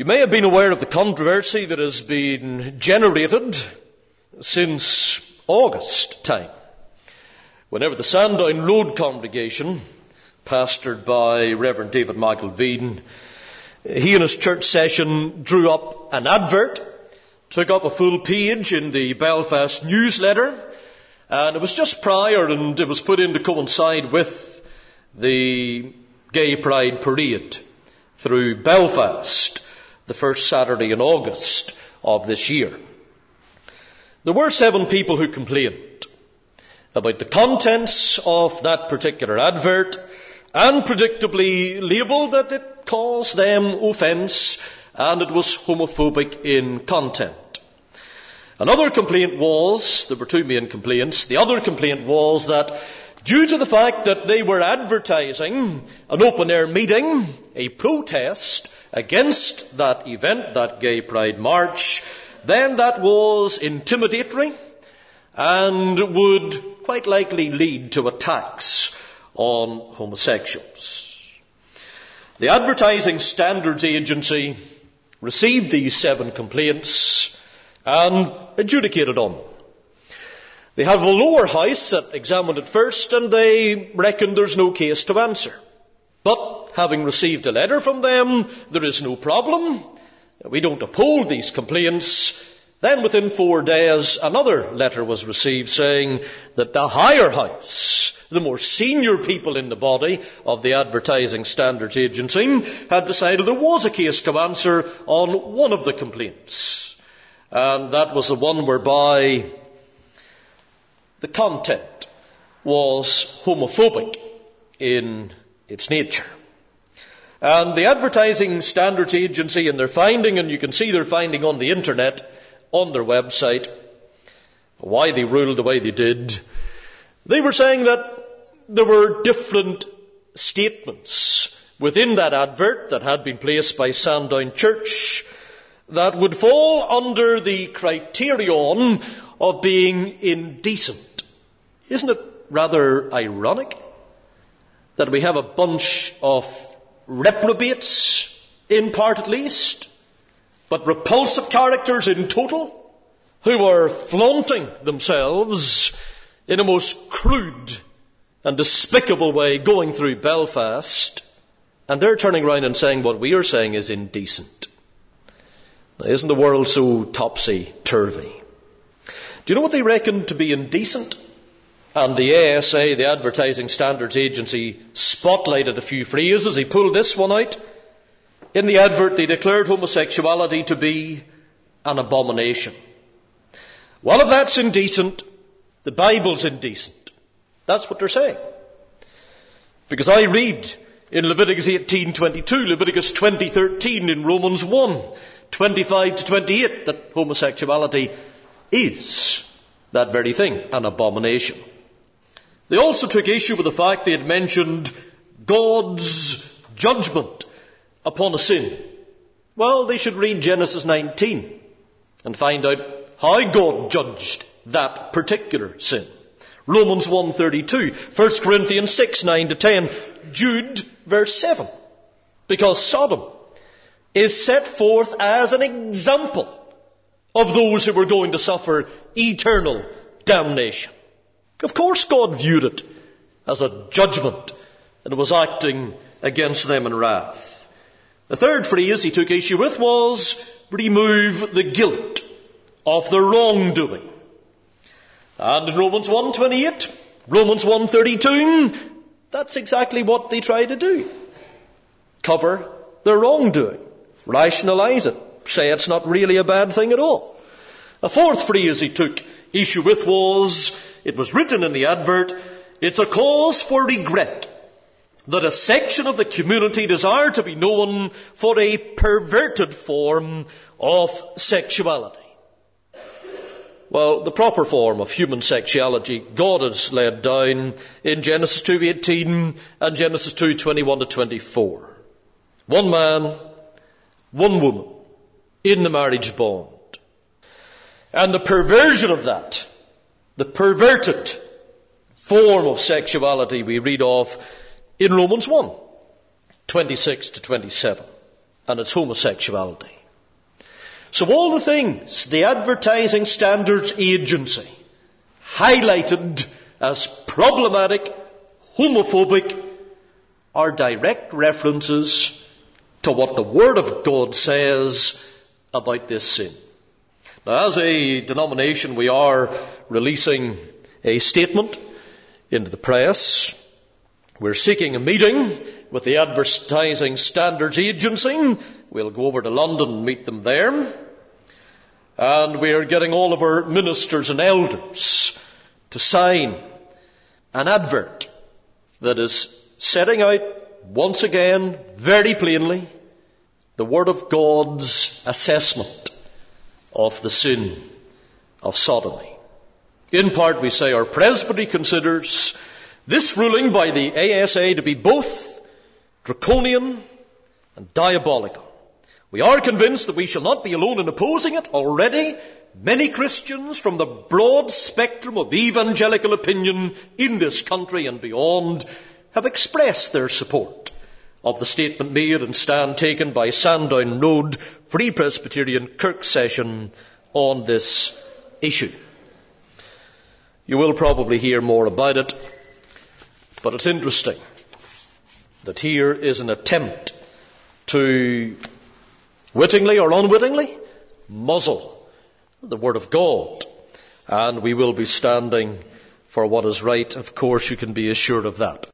You may have been aware of the controversy that has been generated since August time, whenever the Sandown Road congregation, pastored by Reverend David Michael Vean, he in his church session drew up an advert, took up a full page in the Belfast newsletter, and it was just prior, and it was put in to coincide with the Gay Pride Parade through Belfast, the first Saturday in August of this year. There were 7 people who complained about the contents of that particular advert, and predictably labelled that it caused them offence and it was homophobic in content. Another complaint was, there were 2 main complaints, the other complaint was that due to the fact that they were advertising an open-air meeting, a protest against that event, that Gay Pride March, then that was intimidatory and would quite likely lead to attacks on homosexuals. The Advertising Standards Agency received these 7 complaints and adjudicated on them. They have a lower house that examined it first, and they reckon there's no case to answer. But having received a letter from them, there is no problem. We don't uphold these complaints. Then within 4 days, another letter was received saying that the higher house, the more senior people in the body of the Advertising Standards Agency, had decided there was a case to answer on one of the complaints. And that was the one whereby the content was homophobic in its nature. And the Advertising Standards Agency, in their finding, and you can see their finding on the internet, on their website, why they ruled the way they did, they were saying that there were different statements within that advert that had been placed by Sandown Church that would fall under the criterion of being indecent. Isn't it rather ironic that we have a bunch of reprobates, in part at least, but repulsive characters in total, who are flaunting themselves in a most crude and despicable way going through Belfast, and they're turning around and saying what we are saying is indecent. Now, isn't the world so topsy-turvy? Do you know what they reckon to be indecent? And the ASA, the Advertising Standards Agency, spotlighted a few phrases. He pulled this one out. In the advert, they declared homosexuality to be an abomination. Well, if that's indecent, the Bible's indecent. That's what they're saying. Because I read in Leviticus 18:22, Leviticus 20:13, in Romans 1:25 to 28, that homosexuality is that very thing, an abomination. They also took issue with the fact they had mentioned God's judgment upon a sin. Well, they should read Genesis 19 and find out how God judged that particular sin. Romans 1:32, 1 Corinthians 6:9 to 10, Jude verse 7. Because Sodom is set forth as an example of those who were going to suffer eternal damnation. Of course God viewed it as a judgment and was acting against them in wrath. The third phrase he took issue with was remove the guilt of the wrongdoing. And in Romans 1:28, Romans 1:32, that's exactly what they try to do. Cover the wrongdoing. Rationalize it. Say it's not really a bad thing at all. A fourth phrase he took issue with was, it was written in the advert, it's a cause for regret that a section of the community desire to be known for a perverted form of sexuality. Well, the proper form of human sexuality God has laid down in Genesis 2:18 and Genesis 2:21 to 24. One man, one woman, in the marriage bond. And the perversion of that, the perverted form of sexuality we read of in Romans 1:26 to 27. and its homosexuality. So all the things the Advertising Standards Agency highlighted as problematic, homophobic, are direct references to what the Word of God says about this sin. Now, as a denomination, we are releasing a statement into the press. We're seeking a meeting with the Advertising Standards Agency. We'll go over to London and meet them there. And we are getting all of our ministers and elders to sign an advert that is setting out, once again, very plainly, the Word of God's assessment of the sin of sodomy. In part, we say our presbytery considers this ruling by the ASA to be both draconian and diabolical. We are convinced that we shall not be alone in opposing it. Already, many Christians from the broad spectrum of evangelical opinion in this country and beyond have expressed their support of the statement made and stand taken by Sandown Road Free Presbyterian Kirk Session on this issue. You will probably hear more about it, but it's interesting that here is an attempt to wittingly or unwittingly muzzle the Word of God. And we will be standing for what is right. Of course, you can be assured of that.